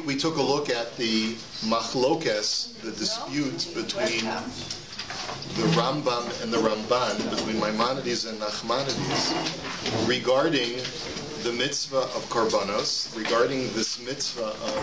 we took a look at the machlokes, the dispute between the Rambam and the Ramban, between Maimonides and Nachmanides, regarding the mitzvah of Karbanos, regarding this mitzvah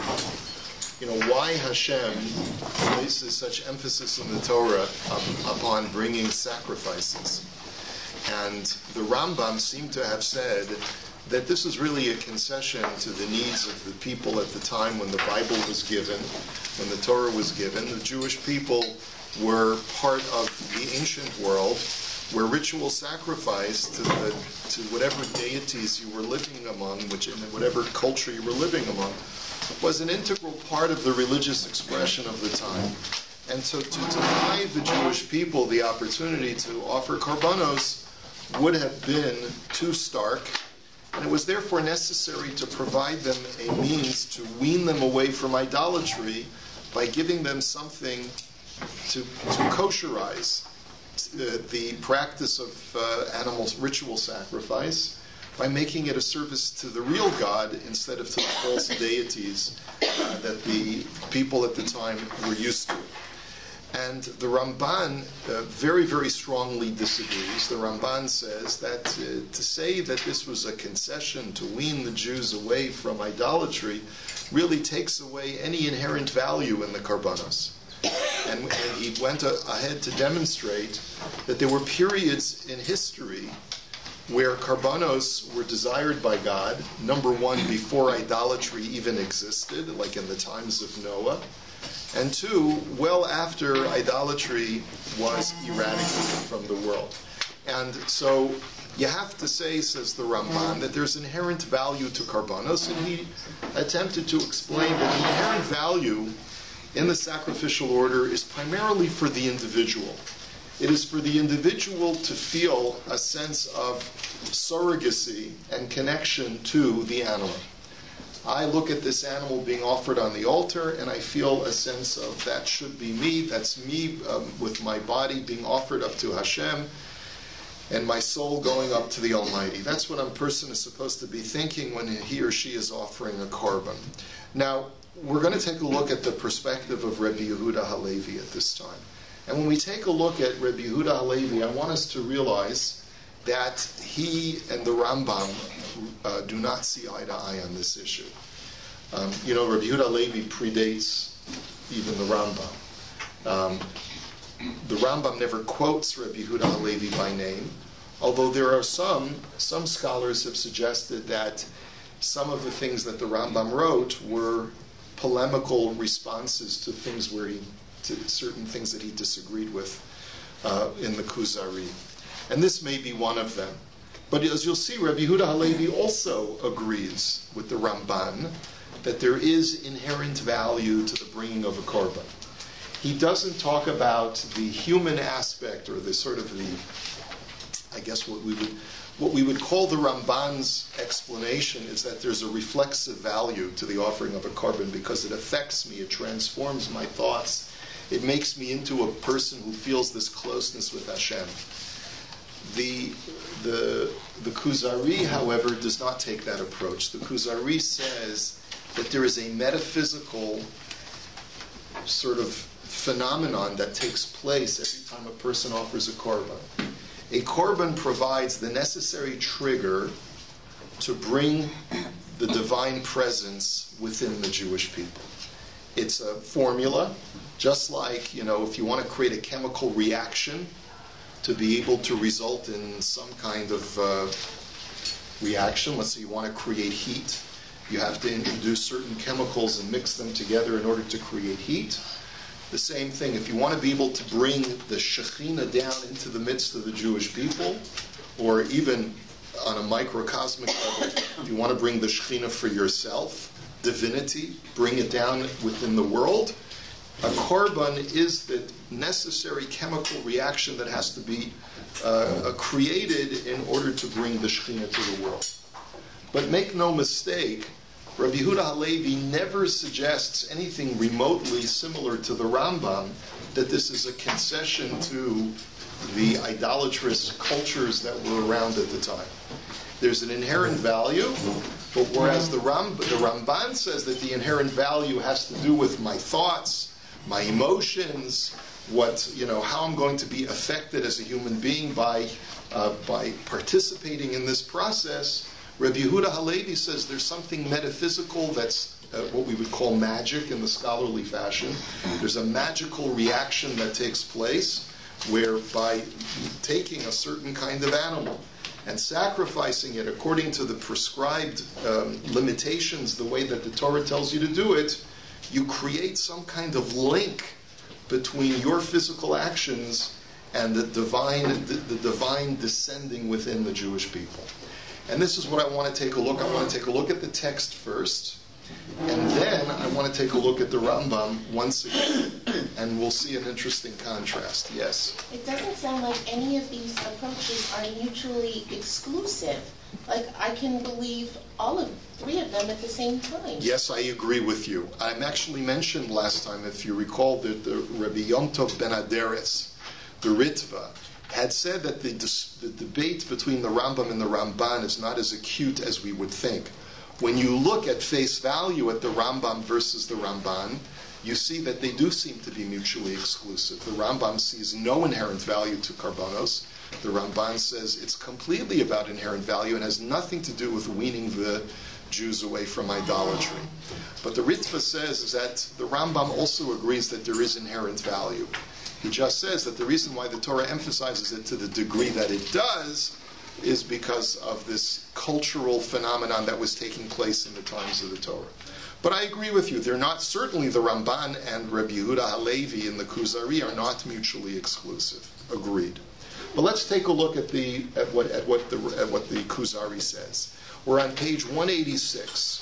of, why Hashem places such emphasis in the Torah upon bringing sacrifices. And the Rambam seemed to have said that this is really a concession to the needs of the people at the time when the Bible was given, when the Torah was given. The Jewish people were part of the ancient world where ritual sacrifice to whatever deities you were living among, which in whatever culture you were living among, was an integral part of the religious expression of the time. And so to deny the Jewish people the opportunity to offer karbanos would have been too stark, and it was therefore necessary to provide them a means to wean them away from idolatry by giving them something to kosherize the practice of animal ritual sacrifice, by making it a service to the real God instead of to the false deities that the people at the time were used to. And the Ramban very, very strongly disagrees. The Ramban says that to say that this was a concession to wean the Jews away from idolatry really takes away any inherent value in the karbanos. And he went ahead to demonstrate that there were periods in history where karbanos were desired by God, number one, before idolatry even existed, like in the times of Noah, and two, well after idolatry was eradicated from the world. And so you have to say, says the Ramban, that there's inherent value to karbanos, and he attempted to explain that the inherent value in the sacrificial order is primarily for the individual. It is for the individual to feel a sense of surrogacy and connection to the animal. I look at this animal being offered on the altar, and I feel a sense of that should be me, that's me with my body being offered up to Hashem, and my soul going up to the Almighty. That's what a person is supposed to be thinking when he or she is offering a korban. Now, we're going to take a look at the perspective of Rebbe Yehuda Halevi at this time. And when we take a look at Rebbe Yehuda Halevi, I want us to realize that he and the Rambam do not see eye to eye on this issue. Rebbe Yehuda Halevi predates even the Rambam. The Rambam never quotes Rebbe Yehuda Halevi by name, although there are some scholars have suggested that some of the things that the Rambam wrote were polemical responses to things to certain things that he disagreed with in the Kuzari. And this may be one of them. But as you'll see, Rebbe Yehuda Halevi also agrees with the Ramban that there is inherent value to the bringing of a korban. He doesn't talk about the human aspect or the sort of I guess what we would call the Ramban's explanation is that there's a reflexive value to the offering of a korban because it affects me, it transforms my thoughts, it makes me into a person who feels this closeness with Hashem. The Kuzari, however, does not take that approach. The Kuzari says that there is a metaphysical sort of phenomenon that takes place every time a person offers a korban. A korban provides the necessary trigger to bring the divine presence within the Jewish people. It's a formula, just like, if you want to create a chemical reaction to be able to result in some kind of reaction. Let's say you want to create heat. You have to introduce certain chemicals and mix them together in order to create heat. The same thing, if you want to be able to bring the Shekhinah down into the midst of the Jewish people, or even on a microcosmic level, if you want to bring the Shekhinah for yourself, divinity, bring it down within the world, a korban is the necessary chemical reaction that has to be created in order to bring the Shekhinah to the world. But make no mistake, Rabbi Yehuda Halevi never suggests anything remotely similar to the Rambam, that this is a concession to the idolatrous cultures that were around at the time. there's an inherent value, but whereas the Ramban says that the inherent value has to do with my thoughts, my emotions, how I'm going to be affected as a human being by participating in this process. Rabbi Yehuda Halevi says there's something metaphysical that's what we would call magic in the scholarly fashion. There's a magical reaction that takes place where by taking a certain kind of animal and sacrificing it according to the prescribed limitations, the way that the Torah tells you to do it, you create some kind of link between your physical actions and the divine descending within the Jewish people. And this is what I want to take a look. I want to take a look at the text first, and then I want to take a look at the Rambam once again, and we'll see an interesting contrast. Yes? It doesn't sound like any of these approaches are mutually exclusive. Like, I can believe all three of them at the same time. Yes, I agree with you. I actually mentioned last time, if you recall, that the Rabbi Yom Tov Ben Aderes, the Ritva, had said that the debate between the Rambam and the Ramban is not as acute as we would think. When you look at face value at the Rambam versus the Ramban, you see that they do seem to be mutually exclusive. The Rambam sees no inherent value to karbanos. The Ramban says it's completely about inherent value and has nothing to do with weaning the Jews away from idolatry. But the Ritva says that the Rambam also agrees that there is inherent value. He just says that the reason why the Torah emphasizes it to the degree that it does is because of this cultural phenomenon that was taking place in the times of the Torah. But I agree with you. They're not, certainly the Ramban and Rabbi Yehuda Halevi and the Kuzari are not mutually exclusive. Agreed. But let's take a look at what the Kuzari says. We're on page 186.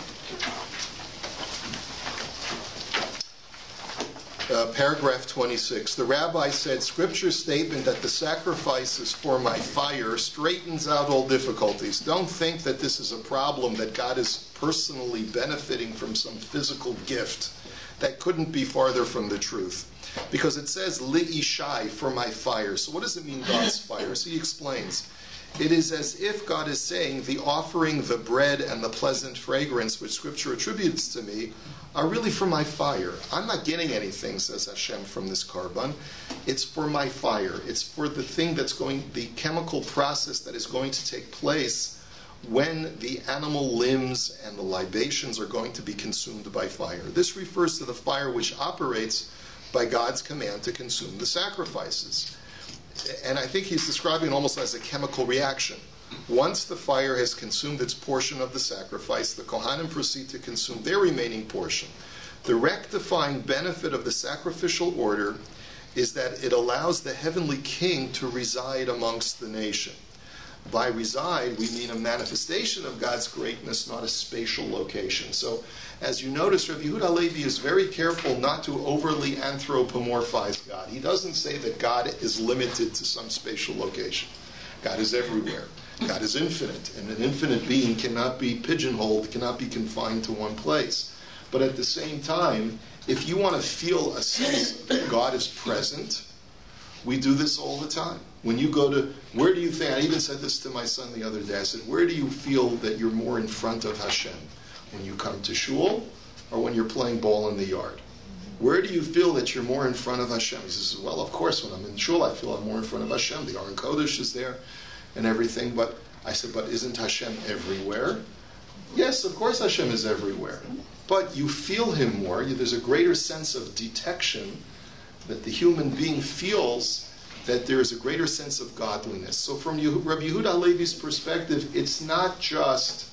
Paragraph 26. The rabbi said, Scripture's statement that the sacrifice is for my fire straightens out all difficulties. Don't think that this is a problem that God is personally benefiting from some physical gift. That couldn't be farther from the truth. Because it says, Li'ishai, for my fire. So what does it mean, God's fire? So he explains. It is as if God is saying, the offering, the bread, and the pleasant fragrance which Scripture attributes to me are really for my fire. I'm not getting anything, says Hashem, from this carbon. It's for my fire. It's for the thing the chemical process that is going to take place when the animal limbs and the libations are going to be consumed by fire. This refers to the fire which operates by God's command to consume the sacrifices. And I think he's describing it almost as a chemical reaction. Once the fire has consumed its portion of the sacrifice, the Kohanim proceed to consume their remaining portion. The rectifying benefit of the sacrificial order is that it allows the heavenly king to reside amongst the nation. By reside, we mean a manifestation of God's greatness, not a spatial location. So, as you notice, Rabbi Yehuda Halevi is very careful not to overly anthropomorphize God. He doesn't say that God is limited to some spatial location. God is everywhere. God is infinite, and an infinite being cannot be pigeonholed, cannot be confined to one place. But at the same time, if you want to feel a sense that God is present, we do this all the time. When you go to, where do you think, I even said this to my son the other day, I said, where do you feel that you're more in front of Hashem? When you come to shul, or when you're playing ball in the yard? Where do you feel that you're more in front of Hashem? He says, well, of course, when I'm in shul, I feel I'm more in front of Hashem. The Aron Kodesh is there and everything. But I said, but isn't Hashem everywhere? Yes, of course Hashem is everywhere. But you feel Him more. There's a greater sense of detection that the human being feels, that there is a greater sense of godliness. So from Rabbi Yehuda Halevi's perspective, it's not just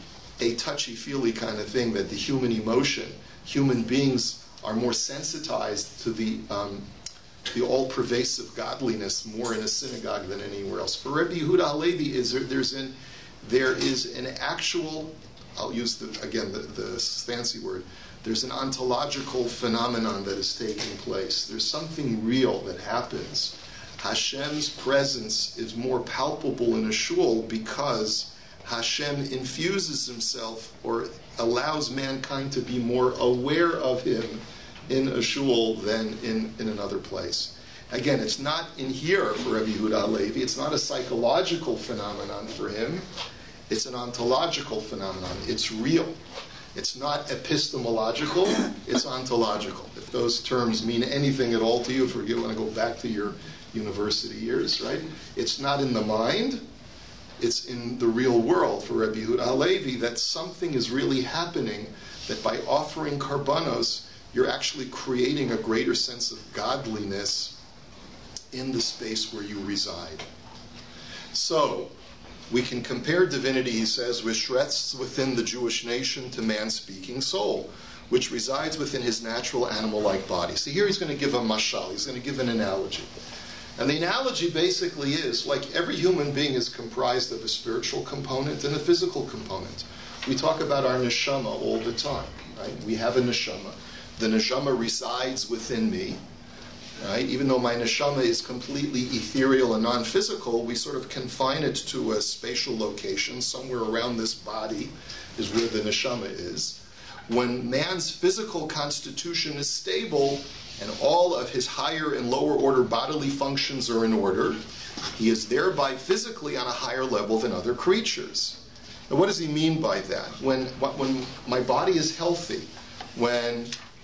a touchy-feely kind of thing that the human emotion, human beings are more sensitized to the all-pervasive godliness more in a synagogue than anywhere else. For Rabbi Yehuda Halevi, there is an actual, I'll use the fancy word, there's an ontological phenomenon that is taking place. There's something real that happens. Hashem's presence is more palpable in a shul because Hashem infuses Himself or allows mankind to be more aware of Him in a shul than in another place. Again, it's not in here for Rabbi Yehuda Halevi. It's not a psychological phenomenon for him. It's an ontological phenomenon. It's real. It's not epistemological. It's ontological. If those terms mean anything at all to you, if you want to go back to your university years, right? It's not in the mind. It's in the real world for Rabbi Yehuda Halevi that something is really happening, that by offering karbanos, you're actually creating a greater sense of godliness in the space where you reside. So, we can compare divinity, he says, which rests within the Jewish nation to man's speaking soul, which resides within his natural animal-like body. See, here he's going to give a mashal, he's going to give an analogy. And the analogy basically is, like every human being is comprised of a spiritual component and a physical component. We talk about our neshama all the time, right? We have a neshama. The neshama resides within me, right? Even though my neshama is completely ethereal and non-physical, we sort of confine it to a spatial location. Somewhere around this body is where the neshama is. When man's physical constitution is stable and all of his higher and lower order bodily functions are in order, he is thereby physically on a higher level than other creatures. Now, what does he mean by that? When my body is healthy, when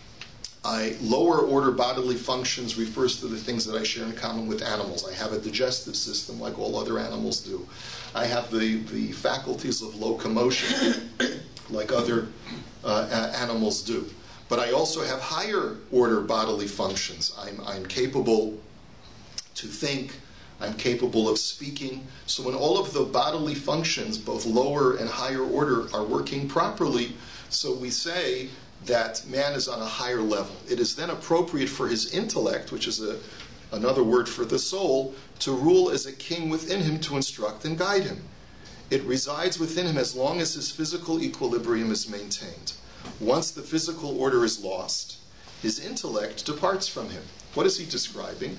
lower order bodily functions refers to the things that I share in common with animals. I have a digestive system like all other animals do. I have the faculties of locomotion like other animals do. But I also have higher order bodily functions. I'm capable to think. I'm capable of speaking. So when all of the bodily functions, both lower and higher order, are working properly, so we say that man is on a higher level. It is then appropriate for his intellect, which is another word for the soul, to rule as a king within him to instruct and guide him. It resides within him as long as his physical equilibrium is maintained. Once the physical order is lost, his intellect departs from him. What is he describing?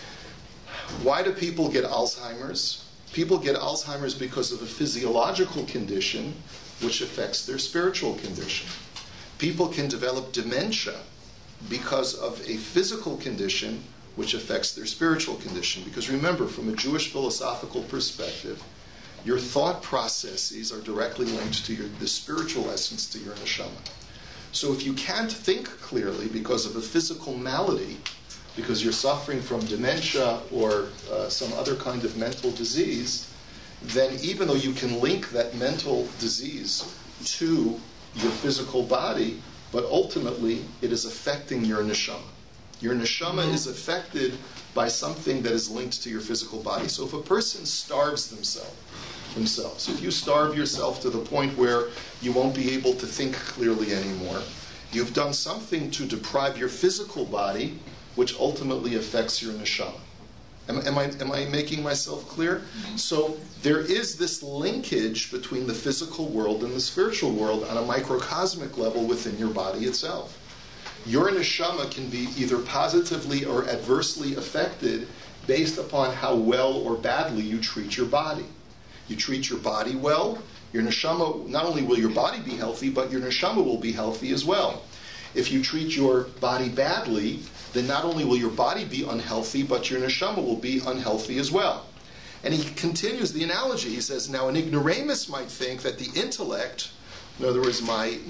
Why do people get Alzheimer's? People get Alzheimer's because of a physiological condition which affects their spiritual condition. People can develop dementia because of a physical condition which affects their spiritual condition. Because remember, from a Jewish philosophical perspective, your thought processes are directly linked to the spiritual essence, to your neshama. So if you can't think clearly because of a physical malady, because you're suffering from dementia or some other kind of mental disease, then even though you can link that mental disease to your physical body, but ultimately it is affecting your neshama. Your neshama is affected by something that is linked to your physical body. So if a person starves themselves, if you starve yourself to the point where you won't be able to think clearly anymore, you've done something to deprive your physical body, which ultimately affects your neshama. Am I making myself clear? So there is this linkage between the physical world and the spiritual world on a microcosmic level within your body itself. Your neshama can be either positively or adversely affected based upon how well or badly you treat your body. You treat your body well, your neshama, not only will your body be healthy, but your neshama will be healthy as well. If you treat your body badly, then not only will your body be unhealthy, but your neshama will be unhealthy as well. And he continues the analogy. He says, now an ignoramus might think that the intellect, in other words,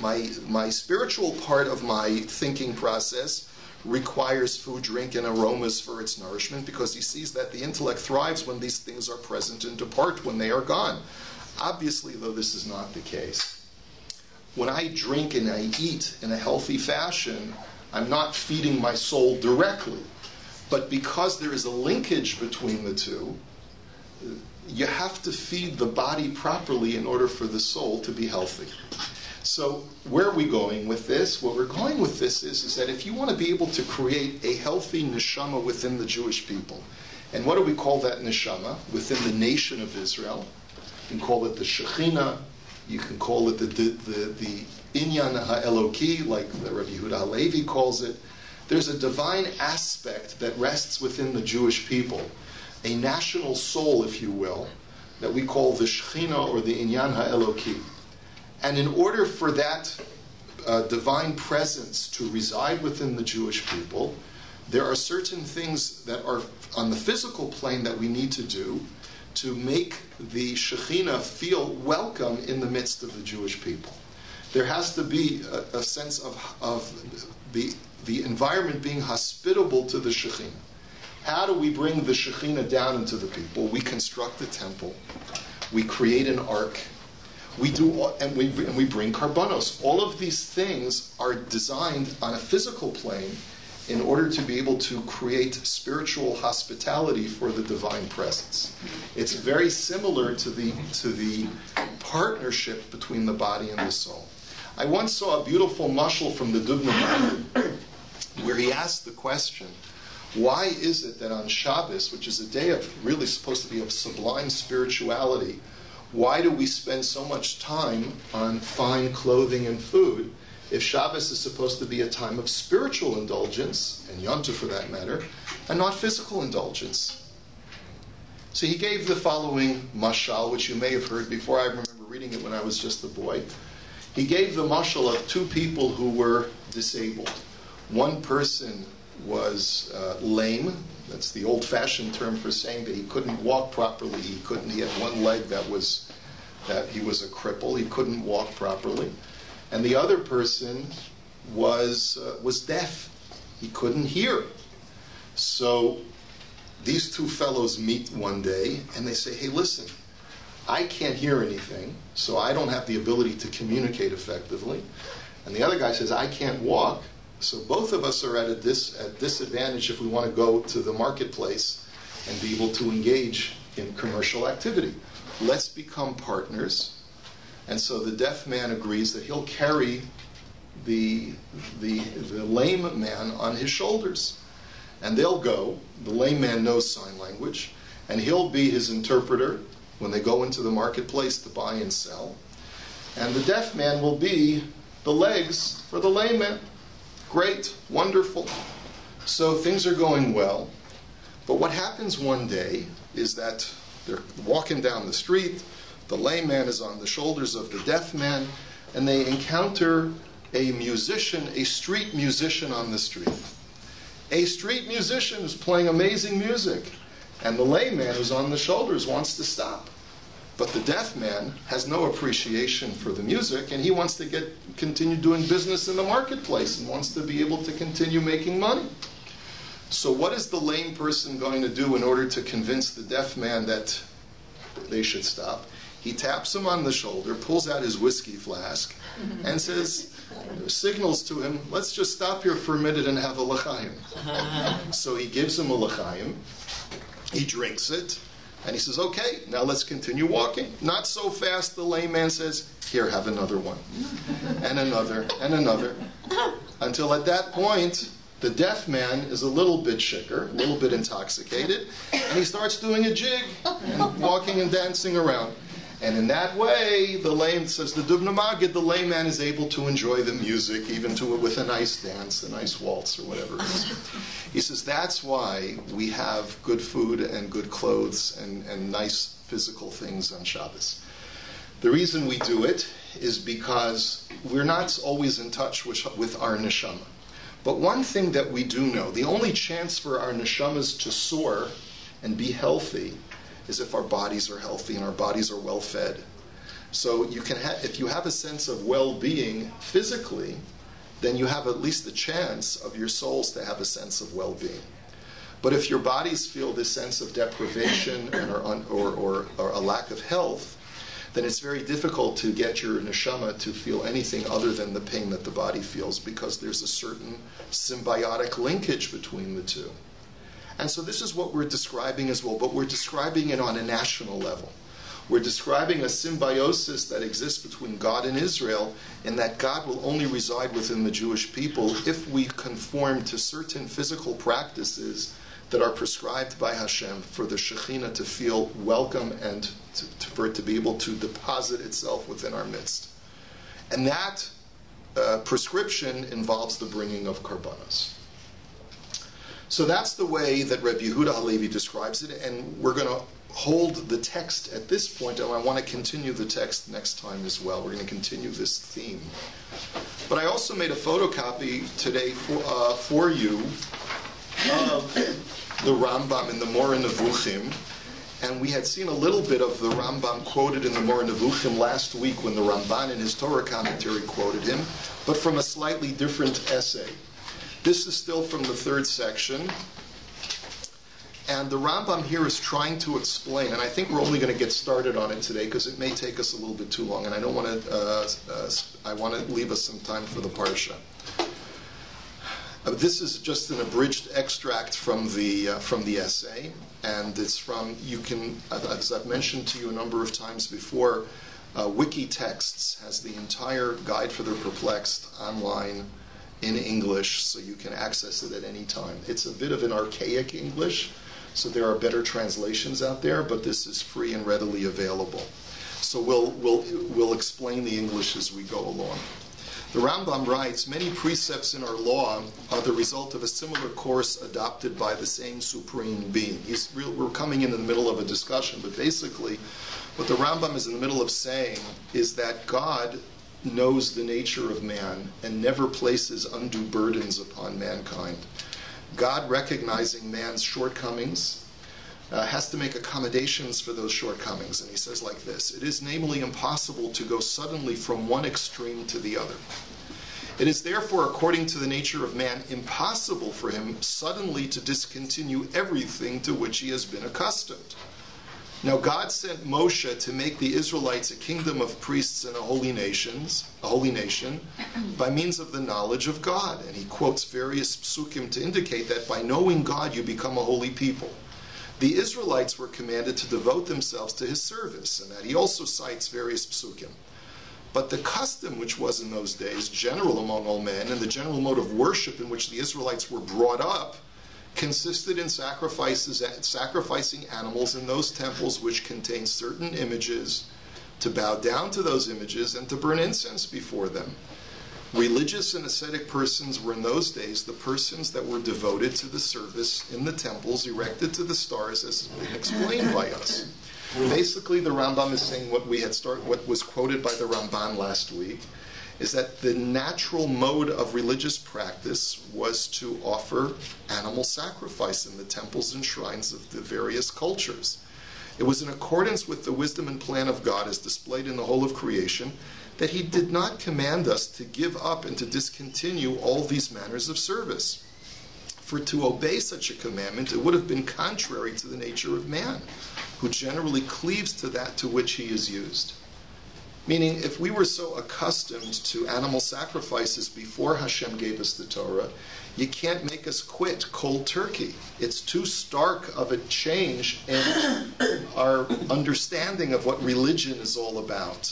my spiritual part of my thinking process, requires food, drink, and aromas for its nourishment, because he sees that the intellect thrives when these things are present and depart when they are gone. Obviously, though, this is not the case. When I drink and I eat in a healthy fashion, I'm not feeding my soul directly. But because there is a linkage between the two, you have to feed the body properly in order for the soul to be healthy. So where are we going with this? What we're going with this is that if you want to be able to create a healthy neshama within the Jewish people, and what do we call that neshama? Within the nation of Israel, you can call it the Shekhinah, you can call it the Inyan HaEloki, like the Rabbi Yehuda Halevi calls it. There's a divine aspect that rests within the Jewish people, a national soul, if you will, that we call the Shekhinah or the Inyan HaEloki. And in order for that divine presence to reside within the Jewish people, there are certain things that are on the physical plane that we need to do to make the Shekhinah feel welcome in the midst of the Jewish people. There has to be a sense of the environment being hospitable to the Shekhinah. How do we bring the Shekhinah down into the people? We construct a temple. We create an ark. We bring karbanos. All of these things are designed on a physical plane in order to be able to create spiritual hospitality for the divine presence. It's very similar to the partnership between the body and the soul. I once saw a beautiful mashal from the Dubno Maggid where he asked the question, why is it that on Shabbos, which is a day of really supposed to be of sublime spirituality, why do we spend so much time on fine clothing and food if Shabbos is supposed to be a time of spiritual indulgence, and Yom Tov for that matter, and not physical indulgence? So he gave the following mashal, which you may have heard before. I remember reading it when I was just a boy. He gave the mashal of two people who were disabled. One person was lame. That's the old-fashioned term for saying that he couldn't walk properly. He had one leg that he was a cripple. He couldn't walk properly. And the other person was deaf. He couldn't hear. So these two fellows meet one day and they say, hey, listen, I can't hear anything, so I don't have the ability to communicate effectively. And the other guy says, I can't walk, so both of us are at a disadvantage if we want to go to the marketplace and be able to engage in commercial activity. Let's become partners. And so the deaf man agrees that he'll carry the lame man on his shoulders. And they'll go. The lame man knows sign language. And he'll be his interpreter when they go into the marketplace to buy and sell. And the deaf man will be the legs for the lame man. Great, wonderful. So things are going well. But what happens one day is that they're walking down the street. The lame man is on the shoulders of the deaf man, and they encounter a musician, a street musician on the street. A street musician is playing amazing music, and the lame man who's on the shoulders wants to stop. But the deaf man has no appreciation for the music, and he wants to continue doing business in the marketplace and wants to be able to continue making money. So what is the lame person going to do in order to convince the deaf man that they should stop? He taps him on the shoulder, pulls out his whiskey flask, and signals to him, let's just stop here for a minute and have a l'chaim. So he gives him a l'chaim, he drinks it, and he says, okay, now let's continue walking. Not so fast, the lame man says, here, have another one. And another, and another. Until at that point, the deaf man is a little bit shicker, a little bit intoxicated, and he starts doing a jig, and walking and dancing around. And in that way, the lame, says the Dubno Maggid, the lame man is able to enjoy the music, even with a nice dance, a nice waltz, or whatever it is. He says that's why we have good food and good clothes and nice physical things on Shabbos. The reason we do it is because we're not always in touch with our neshama. But one thing that we do know, the only chance for our neshamas to soar and be healthy is if our bodies are healthy and our bodies are well fed. So you can if you have a sense of well-being physically, then you have at least the chance of your souls to have a sense of well-being. But if your bodies feel this sense of deprivation or a lack of health, then it's very difficult to get your neshama to feel anything other than the pain that the body feels, because there's a certain symbiotic linkage between the two. And so this is what we're describing as well, but we're describing it on a national level. We're describing a symbiosis that exists between God and Israel, in that God will only reside within the Jewish people if we conform to certain physical practices that are prescribed by Hashem for the Shekhinah to feel welcome and for it to be able to deposit itself within our midst. And that prescription involves the bringing of karbanos. So that's the way that Reb Yehuda Halevi describes it, and we're going to hold the text at this point, and I want to continue the text next time as well. We're going to continue this theme. But I also made a photocopy today for you of the Rambam in the Moreh Nevuchim. And we had seen a little bit of the Rambam quoted in the Moreh Nevuchim last week when the Ramban in his Torah commentary quoted him, but from a slightly different essay. This is still from the third section. And the Rambam here is trying to explain, and I think we're only going to get started on it today because it may take us a little bit too long, and I don't want to. I want to leave us some time for the parsha. This is just an abridged extract from the essay, and it's from, you can, as I've mentioned to you a number of times before, Wikitexts has the entire Guide for the Perplexed online in English, so you can access it at any time. It's a bit of an archaic English, so there are better translations out there, but this is free and readily available. So we'll explain the English as we go along. The Rambam writes, many precepts in our law are the result of a similar course adopted by the same supreme being. We're coming in the middle of a discussion, but basically what the Rambam is in the middle of saying is that God knows the nature of man and never places undue burdens upon mankind. God, recognizing man's shortcomings, has to make accommodations for those shortcomings. And he says like this, it is namely impossible to go suddenly from one extreme to the other. It is therefore, according to the nature of man, impossible for him suddenly to discontinue everything to which he has been accustomed. Now God sent Moshe to make the Israelites a kingdom of priests and a holy nation, by means of the knowledge of God. And he quotes various psukim to indicate that by knowing God you become a holy people. The Israelites were commanded to devote themselves to his service, and that he also cites various psukim. But the custom which was in those days, general among all men, and the general mode of worship in which the Israelites were brought up, consisted in sacrificing animals in those temples which contained certain images, to bow down to those images and to burn incense before them. Religious and ascetic persons were in those days the persons that were devoted to the service in the temples erected to the stars, as has been explained by us. Basically, the Rambam is saying what was quoted by the Ramban last week, is that the natural mode of religious practice was to offer animal sacrifice in the temples and shrines of the various cultures. It was in accordance with the wisdom and plan of God as displayed in the whole of creation that he did not command us to give up and to discontinue all these manners of service. For to obey such a commandment, it would have been contrary to the nature of man, who generally cleaves to that to which he is used. Meaning, if we were so accustomed to animal sacrifices before Hashem gave us the Torah, you can't make us quit cold turkey. It's too stark of a change in our understanding of what religion is all about.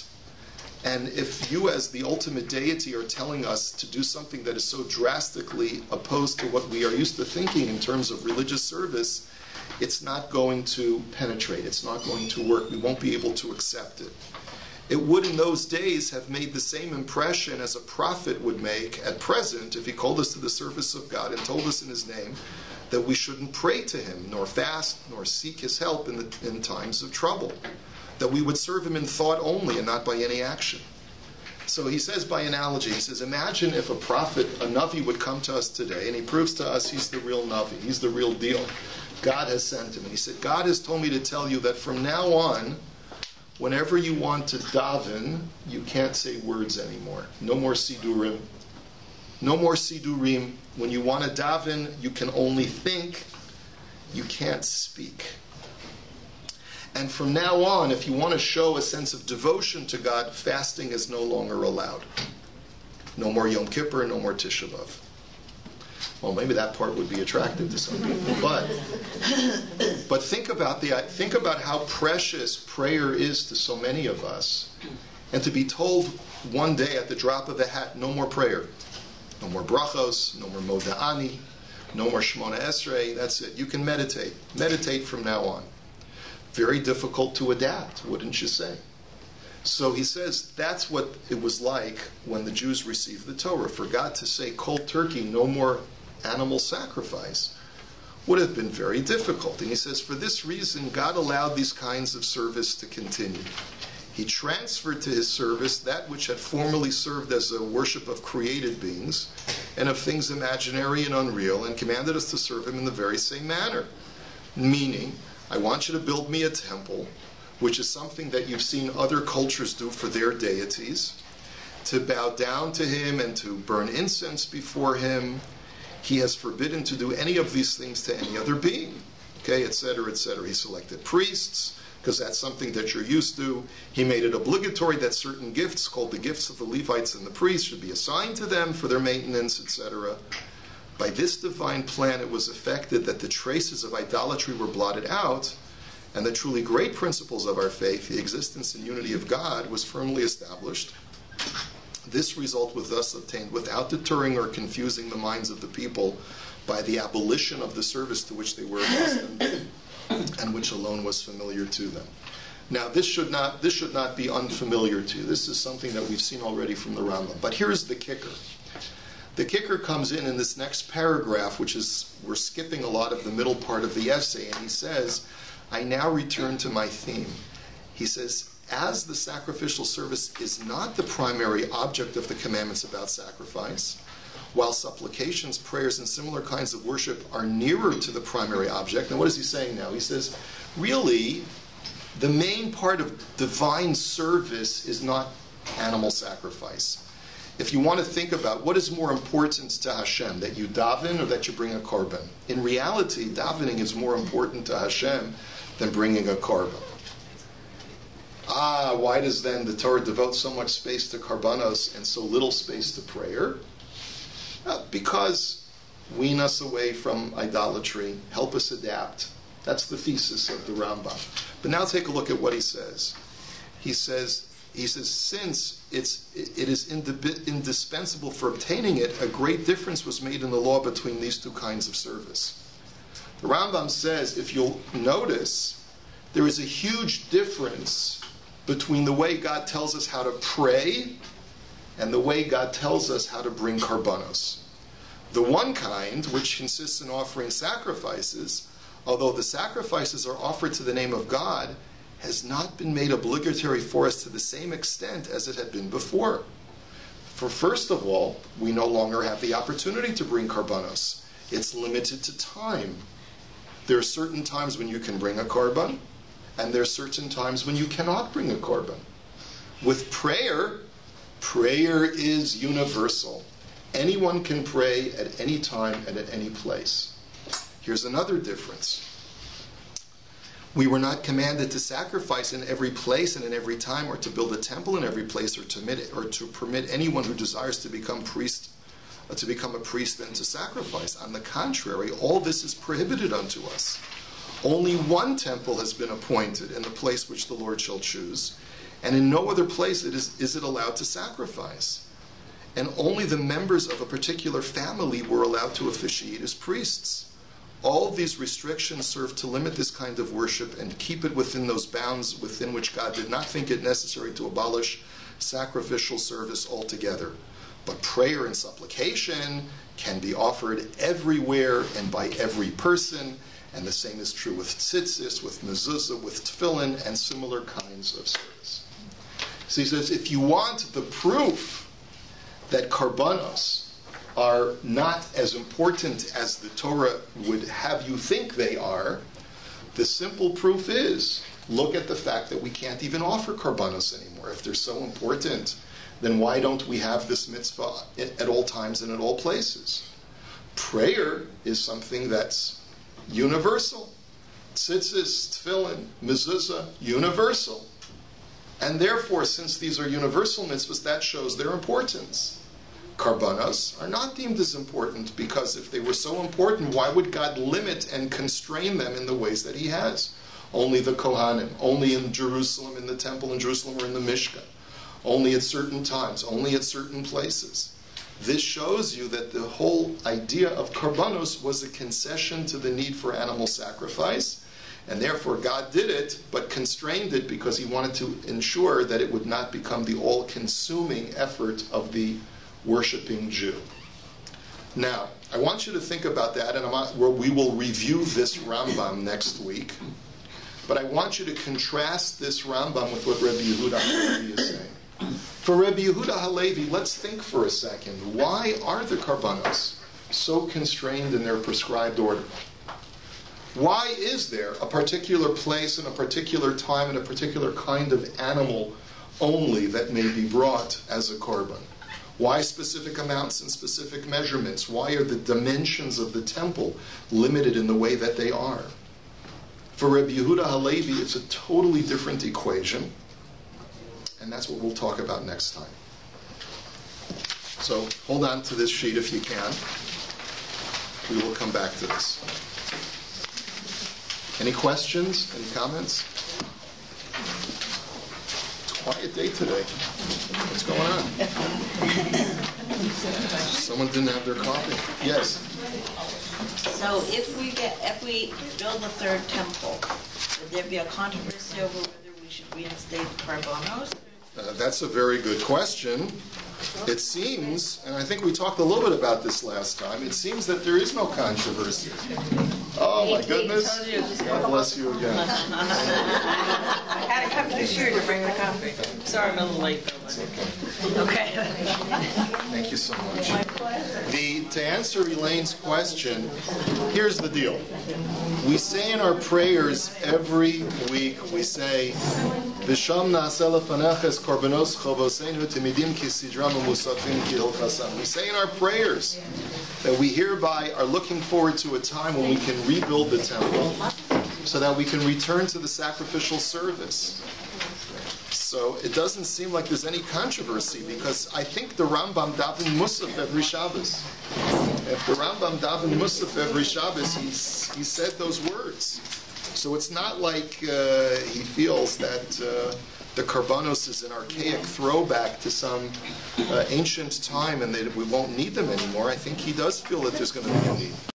And if you as the ultimate deity are telling us to do something that is so drastically opposed to what we are used to thinking in terms of religious service, it's not going to penetrate. It's not going to work. We won't be able to accept it. It would in those days have made the same impression as a prophet would make at present if he called us to the service of God and told us in his name that we shouldn't pray to him, nor fast, nor seek his help in times of trouble. That we would serve him in thought only and not by any action. So he says by analogy, he says, imagine if a prophet, a Navi would come to us today and he proves to us he's the real Navi, he's the real deal. God has sent him. And he said, God has told me to tell you that from now on, whenever you want to daven, you can't say words anymore. No more sidurim. No more sidurim. When you want to daven, you can only think. You can't speak. And from now on, if you want to show a sense of devotion to God, fasting is no longer allowed. No more Yom Kippur, no more Tisha B'Av. Well, maybe that part would be attractive to some people, but think about how precious prayer is to so many of us, and to be told one day at the drop of a hat, no more prayer, no more brachos, no more moda'ani, no more Shemona Esrei. That's it. You can meditate from now on. Very difficult to adapt, wouldn't you say? So he says that's what it was like when the Jews received the Torah. For God to say cold turkey, no more animal sacrifice, would have been very difficult. And he says for this reason, God allowed these kinds of service to continue. He transferred to his service that which had formerly served as a worship of created beings and of things imaginary and unreal, and commanded us to serve him in the very same manner. Meaning, I want you to build me a temple, which is something that you've seen other cultures do for their deities, to bow down to him and to burn incense before him. He has forbidden to do any of these things to any other being, okay, etc., etc. He selected priests, because that's something that you're used to. He made it obligatory that certain gifts, called the gifts of the Levites and the priests, should be assigned to them for their maintenance, etc. By this divine plan, it was effected that the traces of idolatry were blotted out, and the truly great principles of our faith, the existence and unity of God, was firmly established. This result was thus obtained without deterring or confusing the minds of the people by the abolition of the service to which they were accustomed and which alone was familiar to them. Now, this should not be unfamiliar to you. This is something that we've seen already from the Rambam. But here's the kicker. The kicker comes in this next paragraph, which is, we're skipping a lot of the middle part of the essay, and he says, I now return to my theme. He says, as the sacrificial service is not the primary object of the commandments about sacrifice, while supplications, prayers, and similar kinds of worship are nearer to the primary object. And what is he saying now? He says, really, the main part of divine service is not animal sacrifice. If you want to think about what is more important to Hashem, that you daven or that you bring a korban, in reality, davening is more important to Hashem than bringing a korban. Why does then the Torah devote so much space to korbanos and so little space to prayer? Because wean us away from idolatry, help us adapt. That's the thesis of the Rambam. But now take a look at what he says. He says, since it is indispensable for obtaining it, a great difference was made in the law between these two kinds of service. The Rambam says, if you'll notice, there is a huge difference between the way God tells us how to pray and the way God tells us how to bring karbanos. The one kind, which consists in offering sacrifices, although the sacrifices are offered to the name of God, has not been made obligatory for us to the same extent as it had been before. For first of all, we no longer have the opportunity to bring karbanos. It's limited to time. There are certain times when you can bring a korban, and there are certain times when you cannot bring a korban. With prayer, prayer is universal. Anyone can pray at any time and at any place. Here's another difference. We were not commanded to sacrifice in every place and in every time, or to build a temple in every place, or to permit anyone who desires to become a priest and to sacrifice. On the contrary, all this is prohibited unto us. Only one temple has been appointed in the place which the Lord shall choose, and in no other place is it allowed to sacrifice. And only the members of a particular family were allowed to officiate as priests. All of these restrictions serve to limit this kind of worship and keep it within those bounds within which God did not think it necessary to abolish sacrificial service altogether. But prayer and supplication can be offered everywhere and by every person, and the same is true with tzitzis, with mezuzah, with tefillin, and similar kinds of service. So he says, if you want the proof that karbanos are not as important as the Torah would have you think they are, the simple proof is, look at the fact that we can't even offer karbanos anymore. If they're so important, then why don't we have this mitzvah at all times and at all places? Prayer is something that's universal. Tzitzis, tefillin, mezuzah, universal. And therefore, since these are universal mitzvahs, that shows their importance. Karbanos are not deemed as important, because if they were so important, why would God limit and constrain them in the ways that he has? Only the Kohanim, only in Jerusalem, in the temple in Jerusalem, or in the Mishkan, only at certain times, only at certain places. This shows you that the whole idea of karbanos was a concession to the need for animal sacrifice, and therefore God did it, but constrained it because he wanted to ensure that it would not become the all-consuming effort of the worshipping Jew. Now, I want you to think about that, and we will review this Rambam next week. But I want you to contrast this Rambam with what Rebbe Yehuda Halevi is saying. For Rebbe Yehuda Halevi, let's think for a second. Why are the Karbanos so constrained in their prescribed order? Why is there a particular place and a particular time and a particular kind of animal only that may be brought as a korban? Why specific amounts and specific measurements? Why are the dimensions of the temple limited in the way that they are? For Rebbe Yehuda Halevi, it's a totally different equation, and that's what we'll talk about next time. So hold on to this sheet if you can. We will come back to this. Any questions? Any comments? It's a quiet day today. What's going on? Someone didn't have their coffee. Yes. So if we build the third temple, would there be a controversy over whether we should reinstate the Karbanos? That's a very good question. It seems, and I think we talked a little bit about this last time, it seems that there is no controversy. Oh my goodness. God bless you again. I had to come to here to bring the coffee. Sorry, I'm a little late, though. Okay. Thank you so much. To answer Elaine's question, here's the deal. We say in our prayers every week, we say, V'sham na'aseh lefanecha korbanos chovoseinu timidim kisidram u'musafim kihil chasam. We say in our prayers that we hereby are looking forward to a time when we can rebuild the temple so that we can return to the sacrificial service. So it doesn't seem like there's any controversy, because I think the Rambam daven Musaf every Shabbos. If the Rambam daven Musaf every Shabbos, he said those words. So it's not like he feels that the Karbanos is an archaic throwback to some ancient time and that we won't need them anymore. I think he does feel that there's going to be a need.